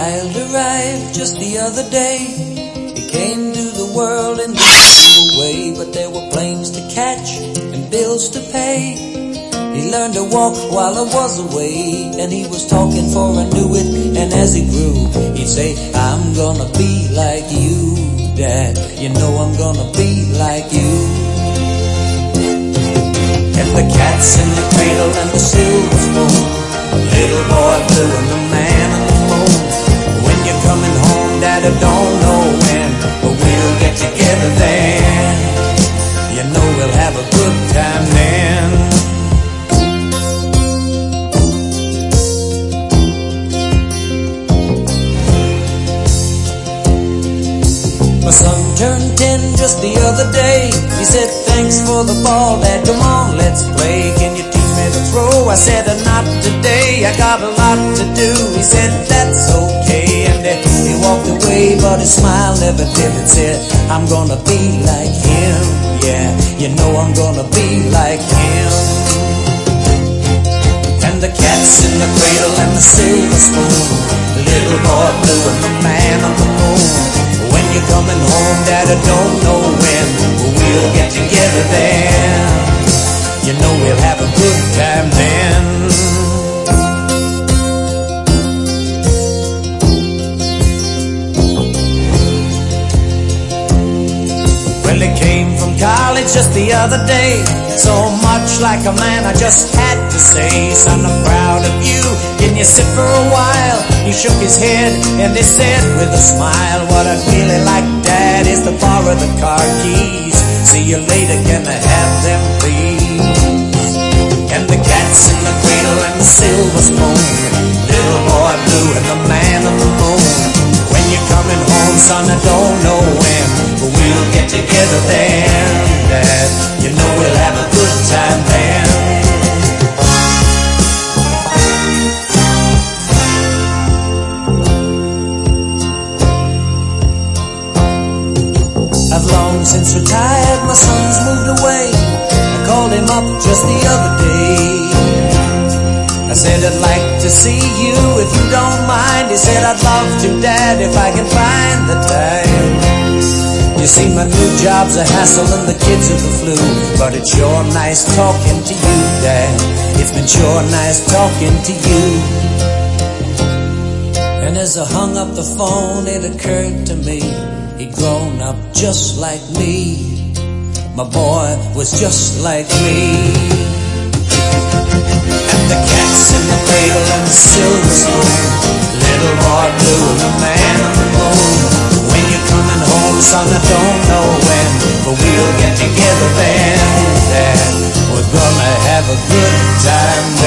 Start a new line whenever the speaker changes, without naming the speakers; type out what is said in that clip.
child arrived just the other day. He came to the world in a way, but there were planes to catch and bills to pay. He learned to walk while I was away, and he was talking for I knew it. And as he grew, he'd say, I'm gonna be like you, Dad. You know I'm gonna be like you. And the cat's in the cradle and the silver spoon, little boy blue and the man on the moon. When you're coming home, Dad, I don't know when, but we'll get together then. You know we'll have a good time then. My son turned 10 just the other day. He said, thanks for the ball, Dad, come on, let's play. Can you teach me to throw? I said, not today, I got a lot to do. He said, that's okay, and he walked away, but his smile never dimmed. Said, I'm gonna be like him, yeah, you know I'm gonna be like him. And the cat's in the cradle and the silver spoon, the little boy blue and the man on the moon. When you're coming home, Dad, I don't know when, but we'll get together then. You know we'll have a good time then. Well, he came from college just the other day, so much like a man I just had to say, son, I'm proud of you, can you sit for a while? He shook his head and he said with a smile, what I'd really like, Dad, is to borrow the car keys. See you later, can I have them please? And the cat's in the cradle and the silver spoon, little boy blue and the man on the moon. When you're coming home, son, I don't know when, but we'll get together then, Dad. You know we'll have a good time then. I've long since retired, my son's moved away. I called him up just the other day. I said, I'd like to see you if you don't mind. He said, I'd love to, Dad, if I can find the time. You see, my new job's a hassle and the kids are the flu, but it's sure nice talking to you, Dad. It's been sure nice talking to you. And as I hung up the phone, it occurred to me, he'd grown up just like me. My boy was just like me. And the cat's in the cradle and the silver spoon, little boy blue and the man on the moon. When you're coming home, son, I don't know when, but we'll get together then, Dad. We're gonna have a good time.